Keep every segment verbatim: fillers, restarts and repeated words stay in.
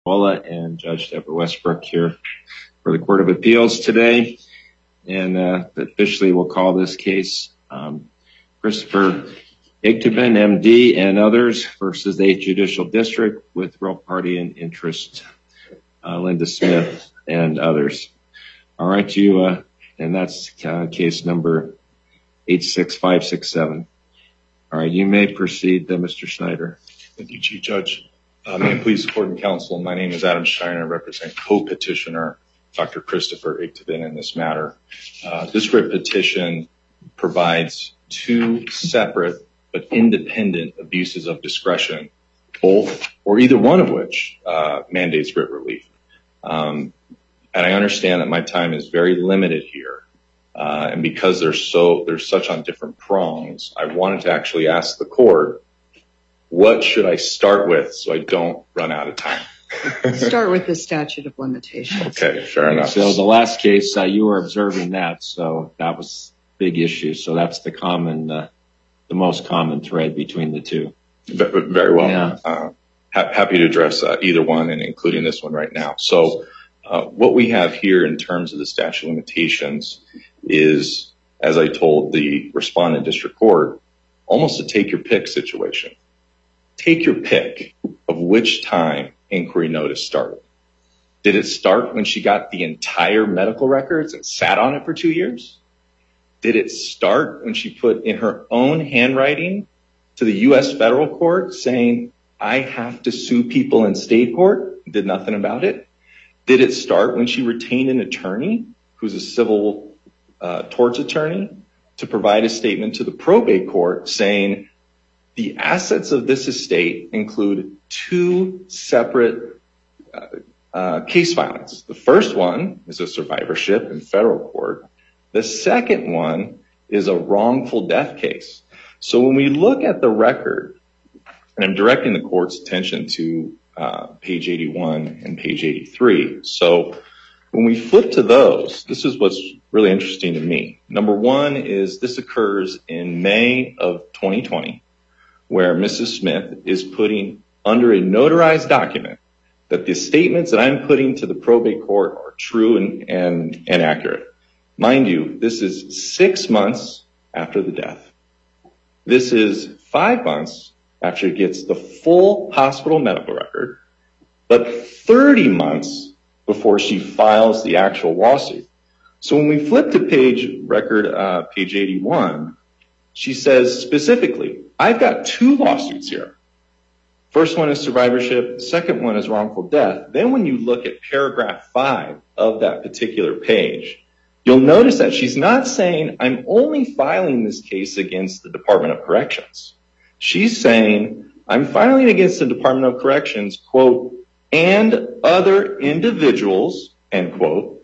And Judge Deborah Westbrook here for the Court of Appeals today. And uh, officially we'll call this case um, Christopher Ichtvan, M D, and others versus the eighth Judicial District with real party and interest, uh, Linda Smith and others. All right, you, uh, and that's uh, case number eight six five six seven. All right, you may proceed, uh, Mister Schneider. Thank you, Chief Judge. Uh, may it please the Court and Counsel, my name is Adam Schneider. I represent co-petitioner Doctor Christopher Ichtvan in this matter. Uh, this writ petition provides two separate but independent abuses of discretion, both or either one of which uh, mandates writ relief. Um, and I understand that my time is very limited here. Uh, and because they're so, they're such on different prongs, I wanted to actually ask the Court, what should I start with so I don't run out of time? Start with the statute of limitations. Okay, fair enough. So the last case, uh, you were observing that, so that was a big issue. So that's the common, uh, the most common thread between the two. Very well. Yeah. Uh, ha- happy to address uh, either one, and including this one right now. So uh, what we have here in terms of the statute of limitations is, as I told the respondent district court, almost a take your pick situation. Take your pick of which time inquiry notice started. Did it start when she got the entire medical records and sat on it for two years? Did it start when she put in her own handwriting to the U S federal court saying, I have to sue people in state court, did nothing about it? Did it start when she retained an attorney who's a civil uh, torts attorney to provide a statement to the probate court saying, the assets of this estate include two separate uh, uh, case filings. The first one is a survivorship in federal court. The second one is a wrongful death case. So when we look at the record, and I'm directing the court's attention to uh, page eighty-one and page eighty-three. So when we flip to those, this is what's really interesting to me. Number one is this occurs in May of twenty twenty. Where Missus Smith is putting under a notarized document that the statements that I'm putting to the probate court are true and, and, and accurate. Mind you, this is six months after the death. This is five months after it gets the full hospital medical record, but thirty months before she files the actual lawsuit. So when we flip to page record, uh, page eighty-one, she says specifically, I've got two lawsuits here. First one is survivorship. Second one is wrongful death. Then when you look at paragraph five of that particular page, you'll notice that she's not saying, I'm only filing this case against the Department of Corrections. She's saying, I'm filing against the Department of Corrections, quote, and other individuals, end quote,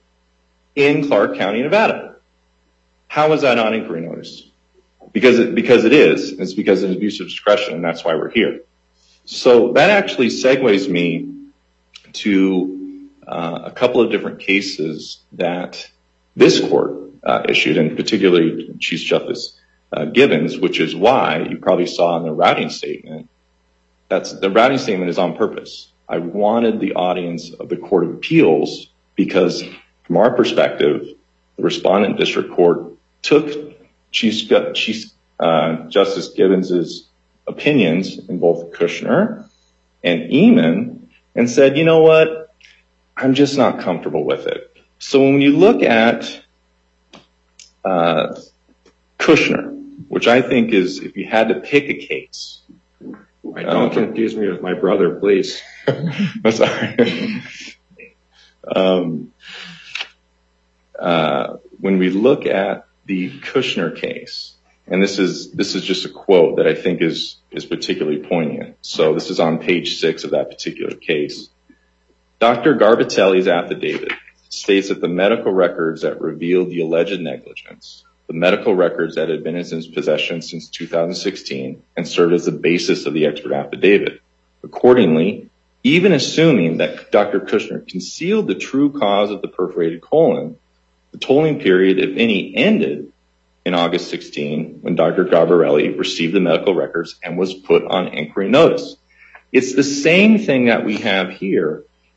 in Clark County, Nevada. How is that on inquiry notice? Because it, because it is. It's because of abuse of discretion, and that's why we're here. So that actually segues me to uh, a couple of different cases that this court uh, issued, and particularly Chief Justice uh, Gibbons, which is why you probably saw in the routing statement, that's the routing statement is on purpose. I wanted the audience of the Court of Appeals because from our perspective, the respondent district court took Chief, Chief uh, Justice Gibbons's opinions in both Kushner and Eamon and said, you know what, I'm just not comfortable with it. So when you look at uh, Kushner, which I think is, if you had to pick a case. I don't um, confuse me with my brother, please. I'm sorry. um, uh, when we look at the Kushner case, and this is this is just a quote that I think is is particularly poignant. So this is on page six of that particular case. Doctor Garbitelli's affidavit states that the medical records that revealed the alleged negligence, the medical records that had been in his possession since two thousand sixteen and served as the basis of the expert affidavit. Accordingly, even assuming that Doctor Kushner concealed the true cause of the perforated colon, the tolling period, if any, ended in August sixteenth when Doctor Garbarelli received the medical records and was put on inquiry notice. It's the same thing that we have here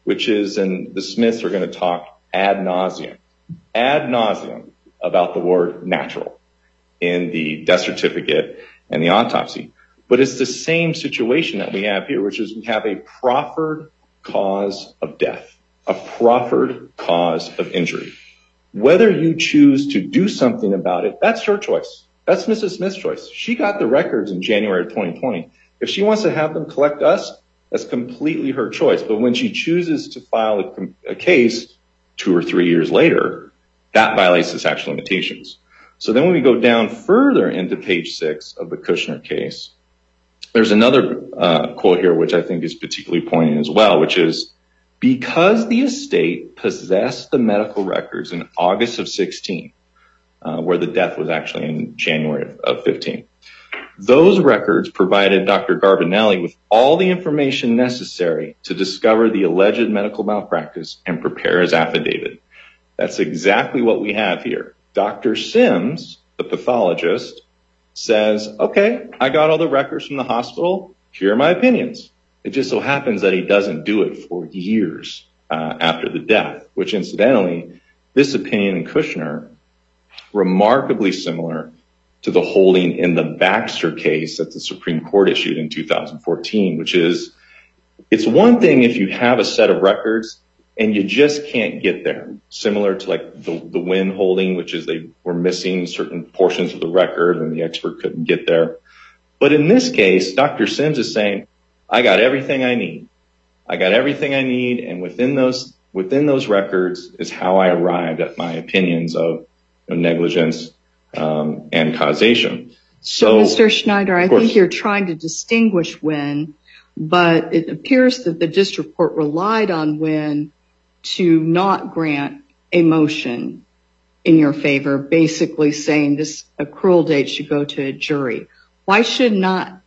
which is, and the Smiths are going to talk ad nauseum, ad nauseum about the word natural in the death certificate and the autopsy. But it's the same situation that we have here, which is we have a proffered cause of death, a proffered cause of injury. Whether you choose to do something about it, that's your choice. That's Missus Smith's choice. She got the records in January of twenty twenty. If she wants to have them collect us, that's completely her choice. But when she chooses to file a, a case two or three years later, that violates the statute of limitations. So then when we go down further into page six of the Kushner case, there's another uh, quote here which I think is particularly poignant as well, which is, because the estate possessed the medical records in August of sixteen, uh, where the death was actually in January of, of fifteen, those records provided Doctor Garbinelli with all the information necessary to discover the alleged medical malpractice and prepare his affidavit. That's exactly what we have here. Doctor Sims, the pathologist, says, okay, I got all the records from the hospital. Here are my opinions. It just so happens that he doesn't do it for years uh, after the death, which incidentally, this opinion in Kushner, remarkably similar to the holding in the Baxter case that the Supreme Court issued in two thousand fourteen, which is, it's one thing if you have a set of records and you just can't get there, similar to like the, the Wynn holding, which is they were missing certain portions of the record and the expert couldn't get there. But in this case, Doctor Sims is saying, I got everything I need. I got everything I need, and within those within those records is how I arrived at my opinions of you know, negligence um, and causation. So, so Mister Schneider, I think you're trying to distinguish Wynn, but it appears that the district court relied on Wynn to not grant a motion in your favor, basically saying this accrual date should go to a jury. Why should not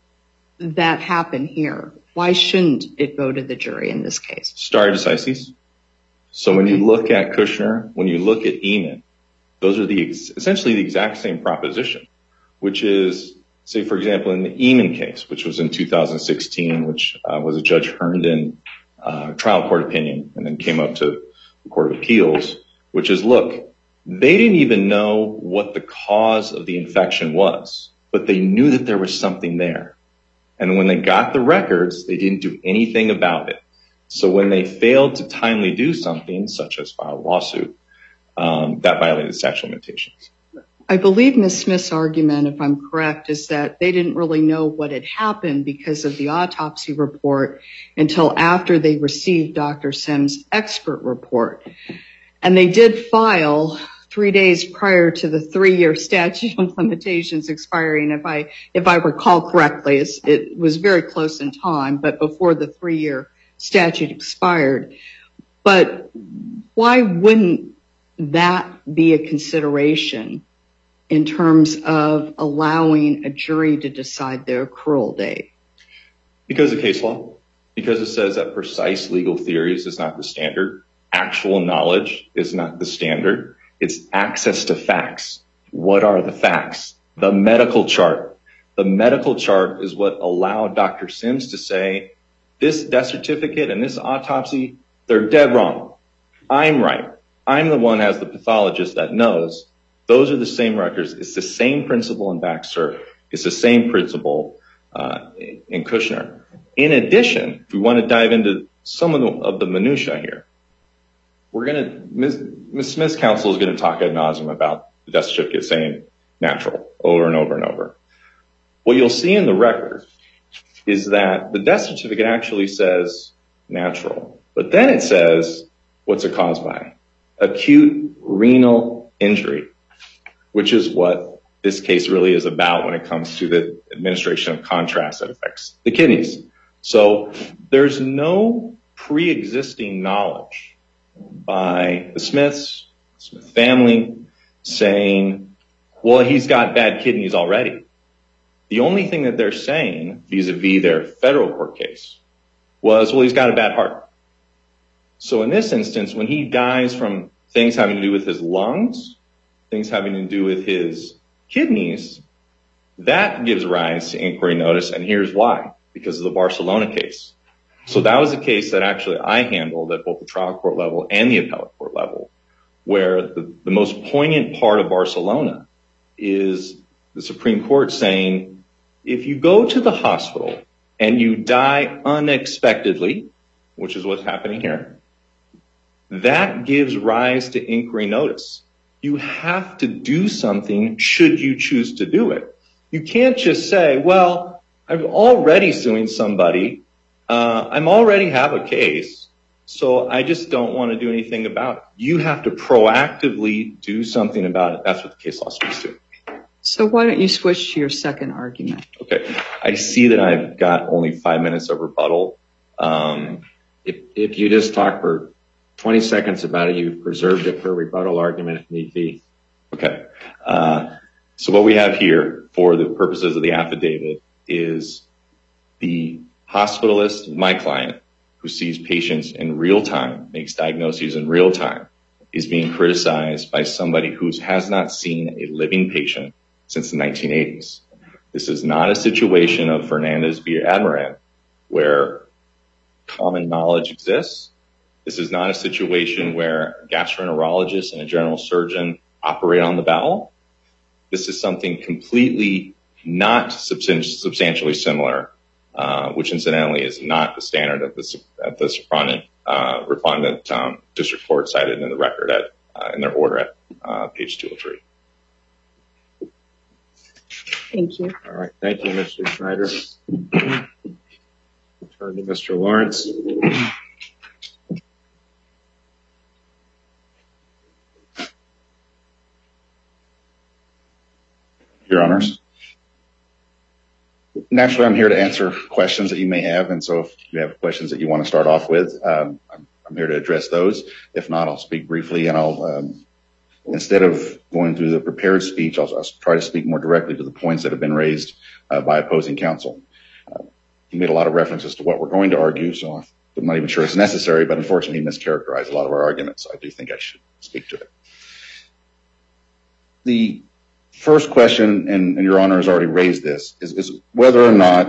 that happen here? Why shouldn't it go to the jury in this case? Stare decisis. So okay. When you look at Kushner, when you look at Eamon, those are the essentially the exact same proposition, which is, say, for example, in the Eamon case, which was in two thousand sixteen, which uh, was a Judge Herndon uh, trial court opinion, and then came up to the Court of Appeals, which is, look, they didn't even know what the cause of the infection was, but they knew that there was something there. And when they got the records, they didn't do anything about it. So when they failed to timely do something, such as file a lawsuit, um, that violated statute of limitations. I believe Miz Smith's argument, if I'm correct, is that they didn't really know what had happened because of the autopsy report until after they received Doctor Sims' expert report. And they did file three days prior to the three-year statute of limitations expiring. If I if I recall correctly, it's, it was very close in time, but before the three-year statute expired. But why wouldn't that be a consideration in terms of allowing a jury to decide their accrual date? Because of case law. Because it says that precise legal theories is not the standard. Actual knowledge is not the standard. It's access to facts. What are the facts? The medical chart. The medical chart is what allowed Doctor Sims to say, this death certificate and this autopsy, they're dead wrong. I'm right. I'm the one as the pathologist that knows. Those are the same records. It's the same principle in Baxter. It's the same principle uh, in Kushner. In addition, if we want to dive into some of the, of the minutiae here, we're going to, Miz Smith's counsel is going to talk ad nauseum about the death certificate saying natural over and over and over. What you'll see in the record is that the death certificate actually says natural, but then it says what's it caused by? Acute renal injury, which is what this case really is about when it comes to the administration of contrast that affects the kidneys. So there's no pre-existing knowledge by the Smiths, Smith family, saying, well, he's got bad kidneys already. The only thing that they're saying vis-a-vis their federal court case was, well, he's got a bad heart. So in this instance, when he dies from things having to do with his lungs, things having to do with his kidneys, that gives rise to inquiry notice, and here's why. Because of the Barcelona case. So that was a case that actually I handled at both the trial court level and the appellate court level, where the, the most poignant part of Barcelona is the Supreme Court saying, if you go to the hospital and you die unexpectedly, which is what's happening here, that gives rise to inquiry notice. You have to do something should you choose to do it. You can't just say, well, I'm already suing somebody. Uh, I'm already have a case, so I just don't want to do anything about it. You have to proactively do something about it. That's what the case law speaks to. So why don't you switch to your second argument? Okay. I see that I've got only five minutes of rebuttal. Um, if, if you just talk for twenty seconds about it, you've preserved it for a rebuttal argument if need be. Okay. Uh, so what we have here for the purposes of the affidavit is the hospitalist, my client, who sees patients in real time, makes diagnoses in real time, is being criticized by somebody who has not seen a living patient since the nineteen eighties. This is not a situation of Fernandez v. Admiral, where common knowledge exists. This is not a situation where a gastroenterologist and a general surgeon operate on the bowel. This is something completely not substantially similar, uh, which incidentally is not the standard of the, at the respondent, uh, respondent um, district court cited in the record at uh, in their order at uh, page two oh three. Thank you. All right. Thank you, Mister Schneider. Turn to Mister Lawrence. Your Honors. Naturally, I'm here to answer questions that you may have, and so if you have questions that you want to start off with, um, I'm, I'm here to address those. If not, I'll speak briefly, and I'll, um, instead of going through the prepared speech, I'll, I'll try to speak more directly to the points that have been raised uh, by opposing counsel. Uh, he made a lot of references to what we're going to argue, so I'm not even sure it's necessary, but unfortunately he mischaracterized a lot of our arguments, so I do think I should speak to it. The first question, and, and Your Honor has already raised this, is, is whether or not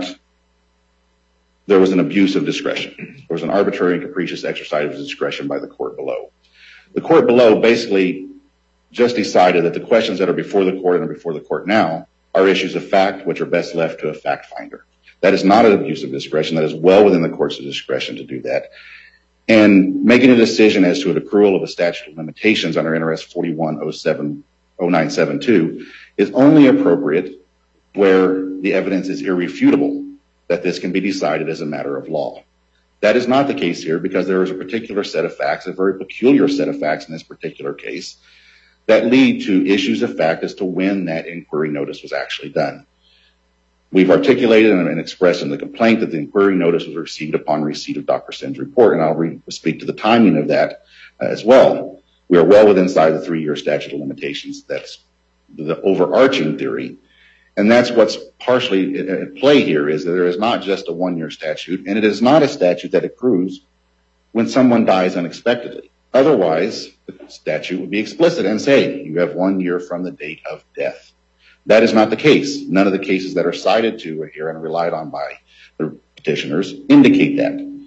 there was an abuse of discretion. There was an arbitrary and capricious exercise of discretion by the court below. The court below basically just decided that the questions that are before the court and are before the court now are issues of fact, which are best left to a fact finder. That is not an abuse of discretion. That is well within the court's discretion to do that. And making a decision as to an accrual of a statute of limitations under N R S forty-one oh nine seventy-two is only appropriate where the evidence is irrefutable that this can be decided as a matter of law. That is not the case here because there is a particular set of facts, a very peculiar set of facts in this particular case, that lead to issues of fact as to when that inquiry notice was actually done. We've articulated and expressed in the complaint that the inquiry notice was received upon receipt of Doctor Sims' report, and I'll re- speak to the timing of that uh, as well. We are well within inside the three-year statute of limitations. That's the overarching theory, and that's what's partially at play here is that there is not just a one-year statute, and it is not a statute that accrues when someone dies unexpectedly. Otherwise, the statute would be explicit and say you have one year from the date of death. That is not the case. None of the cases that are cited to here and relied on by the petitioners indicate that.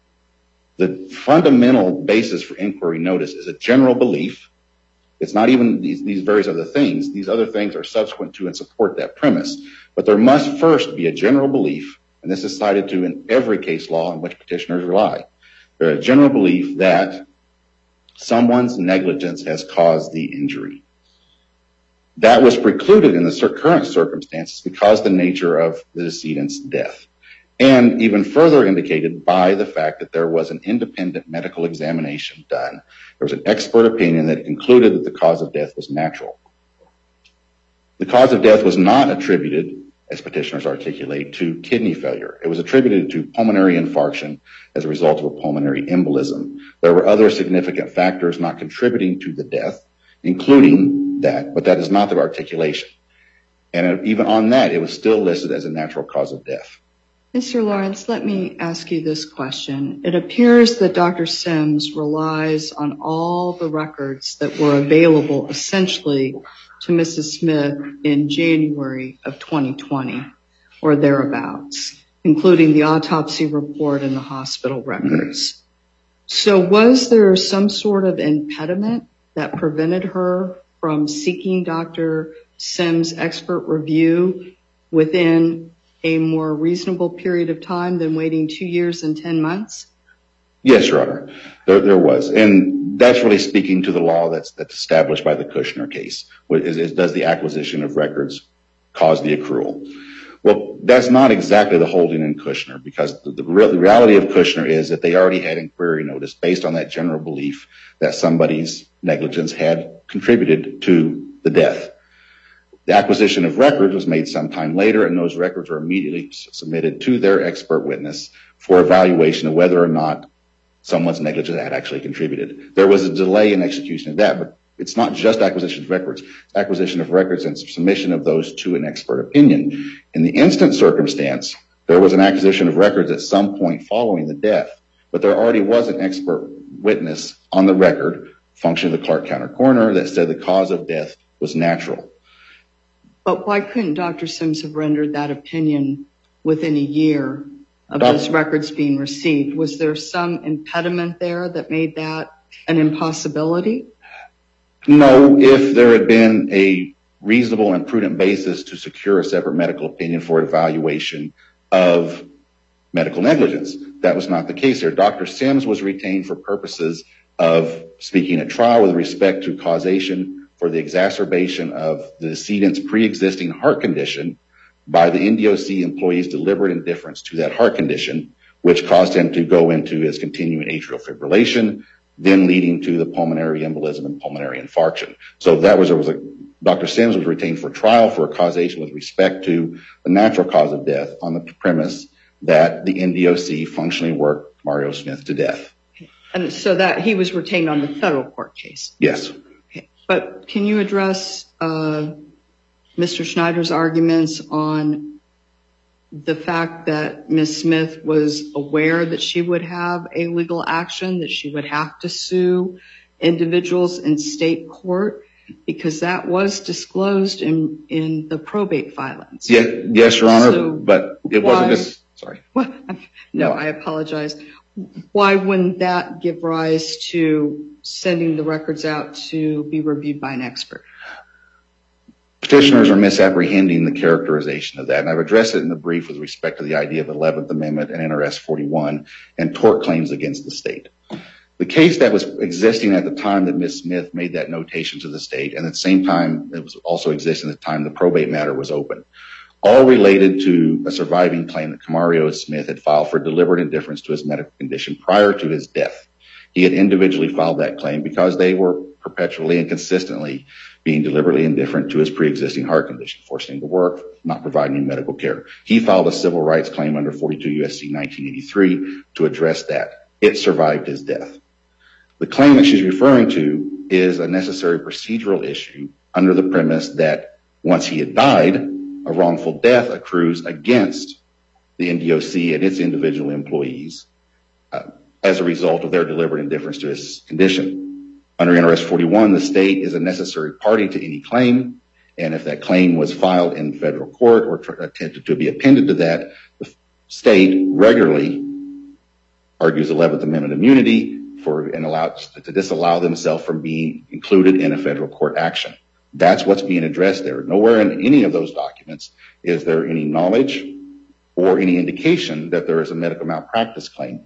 The fundamental basis for inquiry notice is a general belief. It's not even these, these various other things. These other things are subsequent to and support that premise. But there must first be a general belief, and this is cited to in every case law in which petitioners rely. There is a general belief that someone's negligence has caused the injury. That was precluded in the current circumstances because of the nature of the decedent's death, and even further indicated by the fact that there was an independent medical examination done. There was an expert opinion that concluded that the cause of death was natural. The cause of death was not attributed, as petitioners articulate, to kidney failure. It was attributed to pulmonary infarction as a result of a pulmonary embolism. There were other significant factors not contributing to the death, including that, but that is not the articulation. And even on that, it was still listed as a natural cause of death. Mister Lawrence, let me ask you this question. It appears that Doctor Sims relies on all the records that were available essentially to Missus Smith in January of twenty twenty or thereabouts. including the autopsy report and the hospital records. So was there some sort of impediment that prevented her from seeking Doctor Sims' expert review within a more reasonable period of time than waiting two years and ten months? Yes, Your Honor, there, there was. And that's really speaking to the law that's, that's established by the Kushner case. Is, is, does the acquisition of records cause the accrual? Well, that's not exactly the holding in Kushner, because the, the, re- the reality of Kushner is that they already had inquiry notice based on that general belief that somebody's negligence had contributed to the death. The acquisition of records was made sometime later, and those records were immediately submitted to their expert witness for evaluation of whether or not someone's negligence had actually contributed. There was a delay in execution of that, but it's not just acquisition of records. It's acquisition of records and submission of those to an expert opinion. In the instant circumstance, there was an acquisition of records at some point following the death, but there already was an expert witness on the record, function of the Clark County coroner, that said the cause of death was natural. But why couldn't Doctor Sims have rendered that opinion within a year of Doc- those records being received? Was there some impediment there that made that an impossibility? No, if there had been a reasonable and prudent basis to secure a separate medical opinion for evaluation of medical negligence. That was not the case here. Doctor Sims was retained for purposes of speaking at trial with respect to causation for the exacerbation of the decedent's pre-existing heart condition by the N D O C employee's deliberate indifference to that heart condition, which caused him to go into his continuing atrial fibrillation, then leading to the pulmonary embolism and pulmonary infarction. So that was, there was a, Doctor Sims was retained for trial for a causation with respect to the natural cause of death on the premise that the N D O C functionally worked Mario Smith to death. And so that he was retained on the federal court case? Yes. Okay. But can you address uh, Mister Schneider's arguments on the fact that Miz Smith was aware that she would have a legal action, that she would have to sue individuals in state court, because that was disclosed in, in the probate filings? Yeah, yes, Your Honor, So but it why- wasn't this, sorry. What? No, I apologize. Why wouldn't that give rise to sending the records out to be reviewed by an expert? Petitioners are misapprehending the characterization of that, and I've addressed it in the brief with respect to the idea of eleventh Amendment and N R S forty-one and tort claims against the state. The case that was existing at the time that Miz Smith made that notation to the state, and at the same time it was also existing at the time the probate matter was open, all related to a surviving claim that Camario Smith had filed for deliberate indifference to his medical condition prior to his death. He had individually filed that claim because they were perpetually and consistently being deliberately indifferent to his pre-existing heart condition, forcing him to work, not providing him medical care. He filed a civil rights claim under forty-two U S C nineteen eighty-three to address that. It survived his death. The claim that she's referring to is a necessary procedural issue under the premise that once he had died, a wrongful death accrues against the N D O C and its individual employees uh, as a result of their deliberate indifference to his condition. Under N R S forty-one, the state is a necessary party to any claim, and if that claim was filed in federal court or tr- attempted to be appended to that, the state regularly argues eleventh Amendment immunity for and allows to disallow themselves from being included in a federal court action. That's what's being addressed there. Nowhere in any of those documents is there any knowledge or any indication that there is a medical malpractice claim.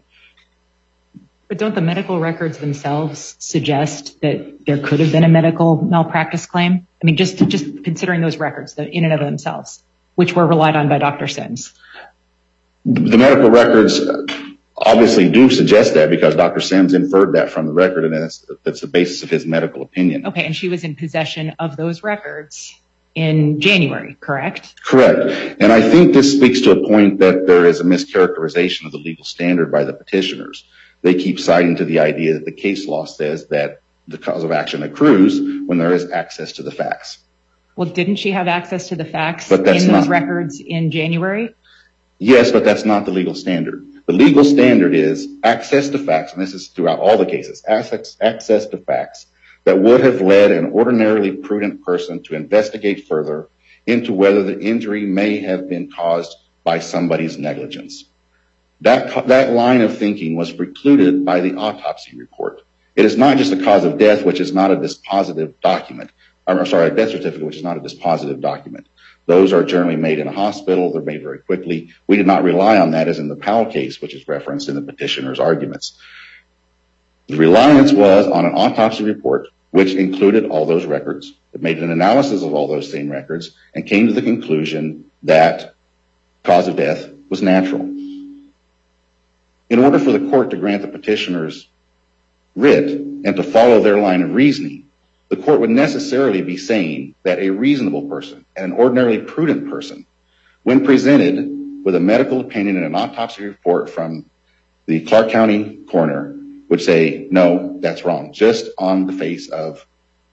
But don't the medical records themselves suggest that there could have been a medical malpractice claim? I mean, just just considering those records in and of themselves, which were relied on by Doctor Sims. The medical records obviously do suggest that because Doctor Sims inferred that from the record, and that's, that's the basis of his medical opinion. Okay, and she was in possession of those records in January, correct? Correct. And I think this speaks to a point that there is a mischaracterization of the legal standard by the petitioners. They keep citing to the idea that the case law says that the cause of action accrues when there is access to the facts. Well, didn't she have access to the facts But that's in those not- records in January? Yes, but that's not the legal standard. The legal standard is access to facts, and this is throughout all the cases, access, access to facts that would have led an ordinarily prudent person to investigate further into whether the injury may have been caused by somebody's negligence. That, that line of thinking was precluded by the autopsy report. It is not just a cause of death, which is not a dispositive document. I'm sorry, a death certificate, which is not a dispositive document. Those are generally made in a hospital. They're made very quickly. We did not rely on that as in the Powell case, which is referenced in the petitioner's arguments. The reliance was on an autopsy report, which included all those records. It made an analysis of all those same records and came to the conclusion that cause of death was natural. In order for the court to grant the petitioner's writ and to follow their line of reasoning, the court would necessarily be saying that a reasonable person and an ordinarily prudent person, when presented with a medical opinion and an autopsy report from the Clark County coroner, would say, no, that's wrong, just on the face of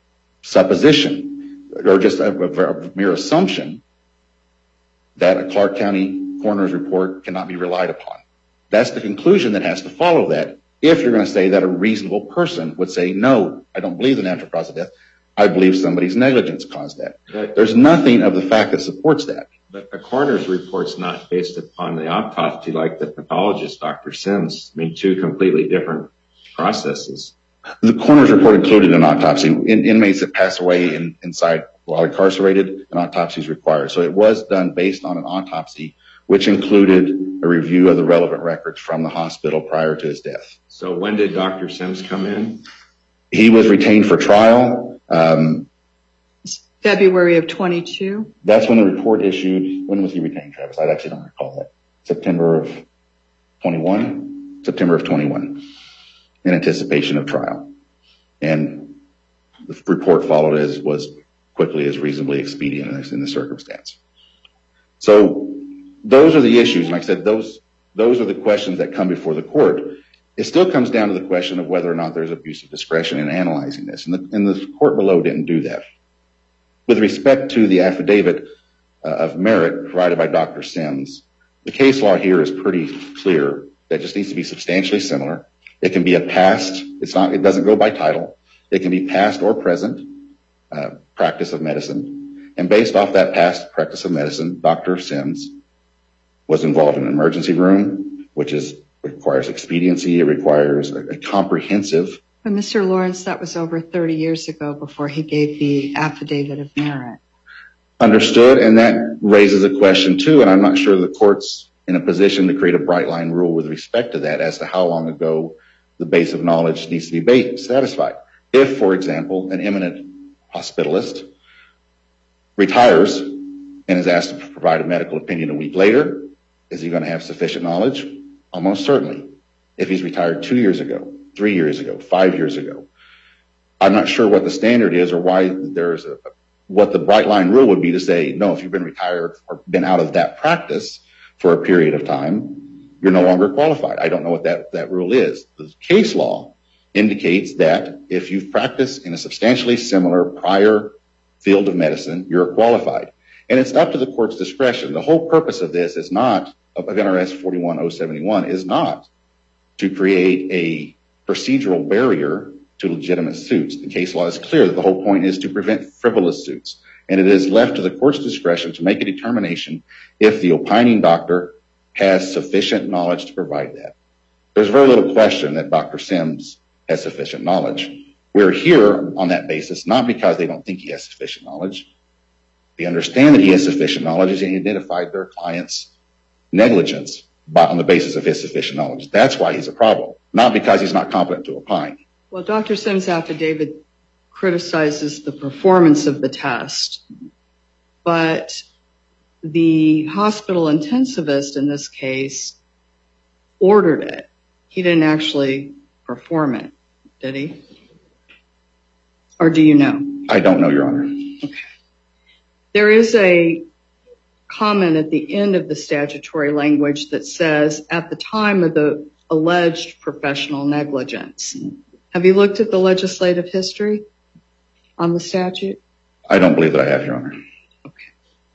supposition or just a, a, a mere assumption that a Clark County coroner's report cannot be relied upon. That's the conclusion that has to follow that. If you're going to say that a reasonable person would say, no, I don't believe the natural cause of death. I believe somebody's negligence caused that. Right. There's nothing of the fact that supports that. But the coroner's report's not based upon the autopsy like the pathologist, Doctor Sims. I mean, two completely different processes. The coroner's report included an autopsy. In, inmates that pass away in, inside while incarcerated, an autopsy is required. So it was done based on an autopsy, which included a review of the relevant records from the hospital prior to his death. So when did Doctor Sims come in? He was retained for trial. Um, February of twenty-two? That's when the report issued. When was he retained, Travis? I actually don't recall that. September of twenty-one? September of twenty-one, in anticipation of trial. And the report followed as was quickly as reasonably expedient in, in the circumstance. So those are the issues. And like I said, those, those are the questions that come before the court. It still comes down to the question of whether or not there's abuse of discretion in analyzing this. And the, and the court below didn't do that. With respect to the affidavit uh, of merit provided by Doctor Sims, the case law here is pretty clear that it just needs to be substantially similar. It can be a past, it's not, it doesn't go by title. It can be past or present uh, practice of medicine. And based off that past practice of medicine, Doctor Sims was involved in an emergency room, which is requires expediency. It requires a, a comprehensive. But Mister Lawrence, that was over thirty years ago before he gave the affidavit of merit. Understood. And that raises a question too. And I'm not sure the court's in a position to create a bright line rule with respect to that as to how long ago the base of knowledge needs to be satisfied. If, for example, an eminent hospitalist retires and is asked to provide a medical opinion a week later, is he going to have sufficient knowledge? Almost certainly. If he's retired two years ago, three years ago, five years ago, I'm not sure what the standard is or why there's a, what the bright line rule would be to say, no, if you've been retired or been out of that practice for a period of time, you're no longer qualified. I don't know what that, that rule is. The case law indicates that if you've practiced in a substantially similar prior field of medicine, you're qualified. And it's up to the court's discretion. The whole purpose of this is not, of N R S forty-one oh seventy-one, is not to create a procedural barrier to legitimate suits. The case law is clear that the whole point is to prevent frivolous suits. And it is left to the court's discretion to make a determination if the opining doctor has sufficient knowledge to provide that. There's very little question that Doctor Sims has sufficient knowledge. We're here on that basis, not because they don't think he has sufficient knowledge. They understand that he has sufficient knowledge and he identified their client's negligence on the basis of his sufficient knowledge. That's why he's a problem, not because he's not competent to opine. Well, Doctor Sims' affidavit criticizes the performance of the test, but the hospital intensivist in this case ordered it. He didn't actually perform it, did he? Or do you know? I don't know, Your Honor. Okay. There is a comment at the end of the statutory language that says, at the time of the alleged professional negligence. Have you looked at the legislative history on the statute? I don't believe that I have, Your Honor. Okay.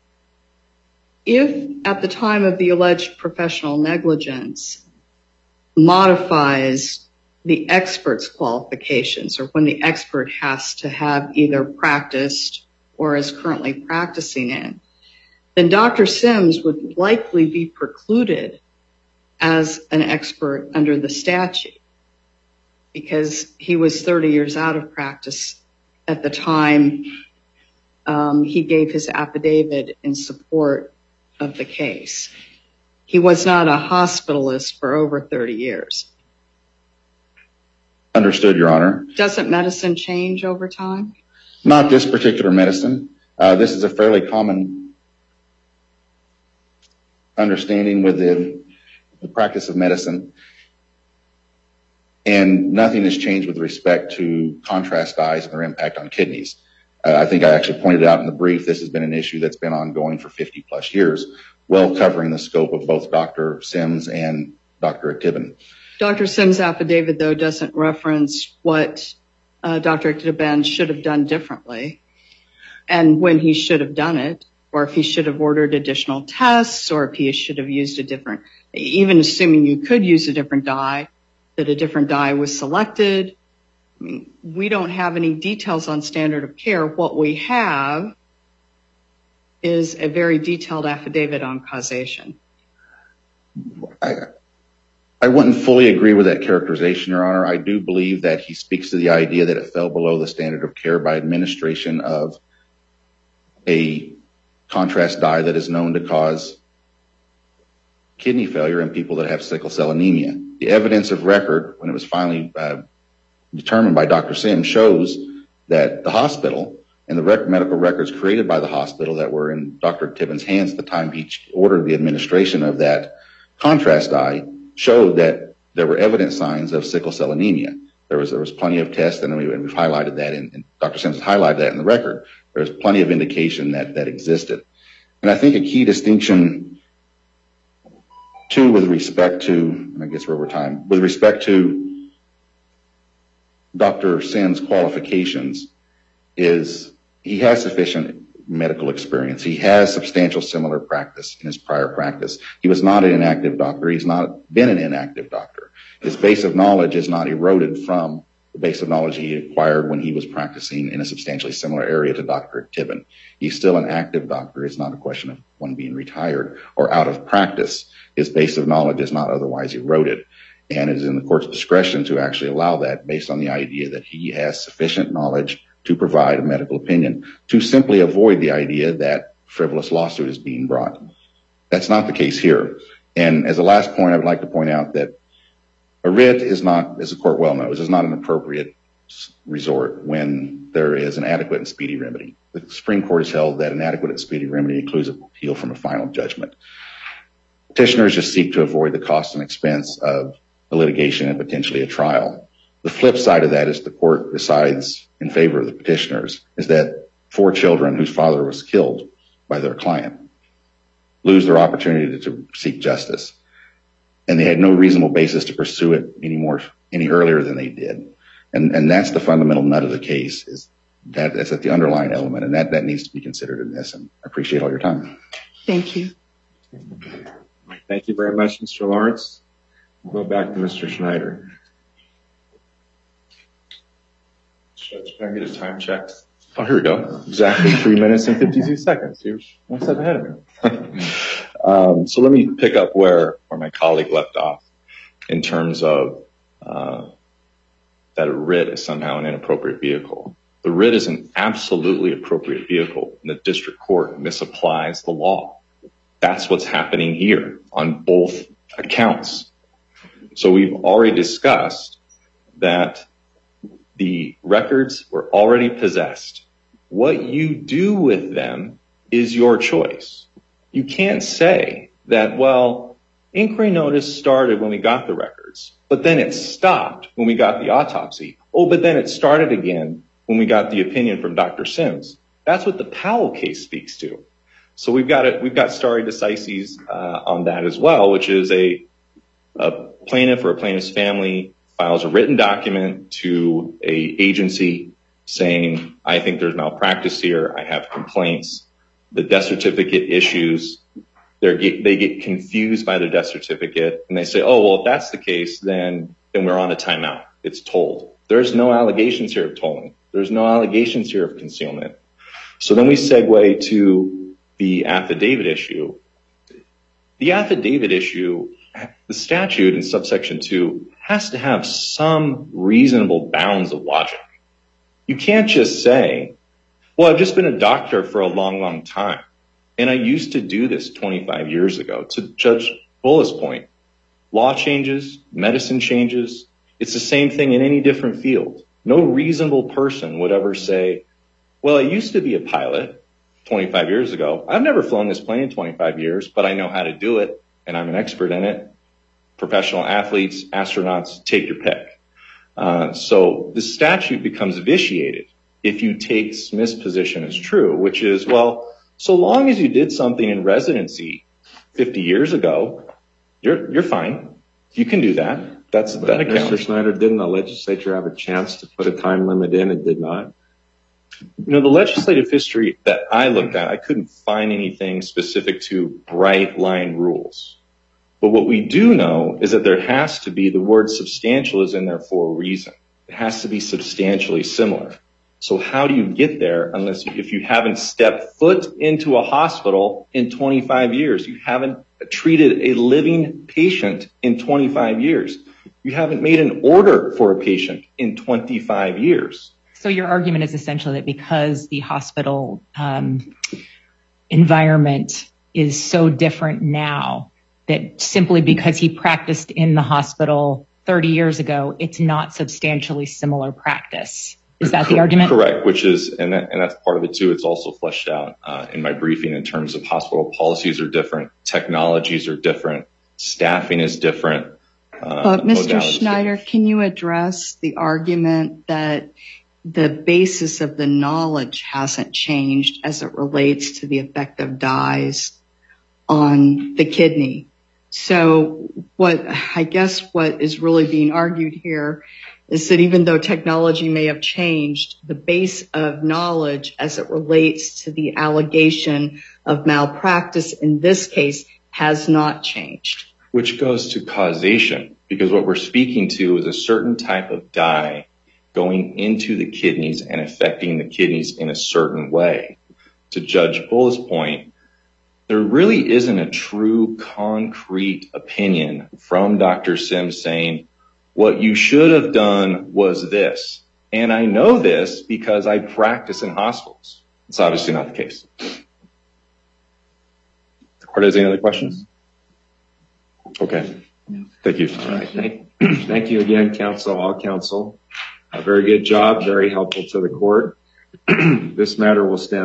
If at the time of the alleged professional negligence modifies the expert's qualifications, or when the expert has to have either practiced or is currently practicing in, then Doctor Sims would likely be precluded as an expert under the statute because he was thirty years out of practice at the time um, he gave his affidavit in support of the case. He was not a hospitalist for over thirty years. Understood, Your Honor. Doesn't medicine change over time? Not this particular medicine. Uh, this is a fairly common understanding within the practice of medicine. And nothing has changed with respect to contrast dyes and their impact on kidneys. Uh, I think I actually pointed out in the brief, this has been an issue that's been ongoing for fifty plus years, well covering the scope of both Doctor Sims and Doctor Ectiban. Doctor Sims' affidavit, though, doesn't reference what uh, Doctor Ectiban should have done differently and when he should have done it, or if he should have ordered additional tests, or if he should have used a different, even assuming you could use a different dye, that a different dye was selected. I mean, we don't have any details on standard of care. What we have is a very detailed affidavit on causation. I, I wouldn't fully agree with that characterization, Your Honor. I do believe that he speaks to the idea that it fell below the standard of care by administration of a contrast dye that is known to cause kidney failure in people that have sickle cell anemia. The evidence of record, when it was finally uh, determined by Doctor Sims, shows that the hospital and the rec- medical records created by the hospital that were in Doctor Ectiban's hands at the time he ordered the administration of that contrast dye showed that there were evident signs of sickle cell anemia. There was there was plenty of tests, and, we, and we've highlighted that, in, and Doctor Sims has highlighted that in the record. There's plenty of indication that that existed. And I think a key distinction, too, with respect to, and I guess we're over time, with respect to Doctor Sims' qualifications is he has sufficient medical experience. He has substantial similar practice in his prior practice. He was not an inactive doctor. He's not been an inactive doctor. His base of knowledge is not eroded from the base of knowledge he acquired when he was practicing in a substantially similar area to Doctor Ectiban. He's still an active doctor. It's not a question of one being retired or out of practice. His base of knowledge is not otherwise eroded, and it is in the court's discretion to actually allow that based on the idea that he has sufficient knowledge to provide a medical opinion, to simply avoid the idea that frivolous lawsuit is being brought. That's not the case here. And as a last point, I would like to point out that a writ is not, as the court well knows, is not an appropriate resort when there is an adequate and speedy remedy. The Supreme Court has held that an adequate and speedy remedy includes an appeal from a final judgment. Petitioners just seek to avoid the cost and expense of a litigation and potentially a trial. The flip side of that is the court decides in favor of the petitioners is that four children whose father was killed by their client lose their opportunity to seek justice. And they had no reasonable basis to pursue it any more, any earlier than they did. And, and that's the fundamental nut of the case, is that that's at the underlying element, and that, that needs to be considered in this. And I appreciate all your time. Thank you. Thank you very much, Mister Lawrence. We'll go back to Mister Schneider. Judge, can I get a time check? Oh, here we go. Exactly three minutes and fifty-two seconds. You're one step ahead of me. um, so let me pick up where, where my colleague left off in terms of uh, that a writ is somehow an inappropriate vehicle. The writ is an absolutely appropriate vehicle, and the district court misapplies the law. That's what's happening here on both accounts. So we've already discussed that the records were already possessed. What you do with them is your choice. You can't say that, well, inquiry notice started when we got the records, but then it stopped when we got the autopsy. Oh, but then it started again when we got the opinion from Doctor Sims. That's what the Powell case speaks to. So we've got it, we've got stare decisis uh, on that as well, which is a, a plaintiff or a plaintiff's family files a written document to a agency saying, I think there's malpractice here, I have complaints. The death certificate issues, they get, they get confused by the death certificate, and they say, oh, well, if that's the case, then, then we're on a timeout. It's tolled. There's no allegations here of tolling. There's no allegations here of concealment. So then we segue to the affidavit issue, the affidavit issue, the statute in subsection two has to have some reasonable bounds of logic. You can't just say, well, I've just been a doctor for a long, long time, and I used to do this twenty-five years ago. To Judge Bullis' point, law changes, medicine changes. It's the same thing in any different field. No reasonable person would ever say, well, I used to be a pilot twenty-five years ago. I've never flown this plane in twenty-five years, but I know how to do it, and I'm an expert in it. Professional athletes, astronauts, take your pick. Uh, so the statute becomes vitiated if you take Smith's position as true, which is, well, so long as you did something in residency fifty years ago, you're you're fine. You can do that. That's that accounts. Mister Schneider, didn't the legislature have a chance to put a time limit in and did not? You know, the legislative history that I looked at, I couldn't find anything specific to bright line rules. But what we do know is that there has to be, the word substantial is in there for a reason. It has to be substantially similar. So how do you get there unless if you haven't stepped foot into a hospital in twenty-five years? You haven't treated a living patient in twenty-five years. You haven't made an order for a patient in twenty-five years. So your argument is essentially that because the hospital um, environment is so different now, that simply because he practiced in the hospital thirty years ago, it's not substantially similar practice. Is that the argument? Correct, which is, and, that, and that's part of it too. It's also fleshed out uh, in my briefing in terms of hospital policies are different, technologies are different, staffing is different. Uh, but Mister Schneider, can you address the argument that the basis of the knowledge hasn't changed as it relates to the effect of dyes on the kidney? So what I guess what is really being argued here is that even though technology may have changed, the base of knowledge as it relates to the allegation of malpractice in this case has not changed. Which goes to causation, because what we're speaking to is a certain type of dye going into the kidneys and affecting the kidneys in a certain way. To Judge Bullis' point, there really isn't a true concrete opinion from Doctor Sims saying, what you should have done was this. And I know this because I practice in hospitals. It's obviously not the case. The court has any other questions? Okay. No. Thank you. All right. Thank, thank you again, counsel, all counsel. A very good job, very helpful to the court. This matter will stand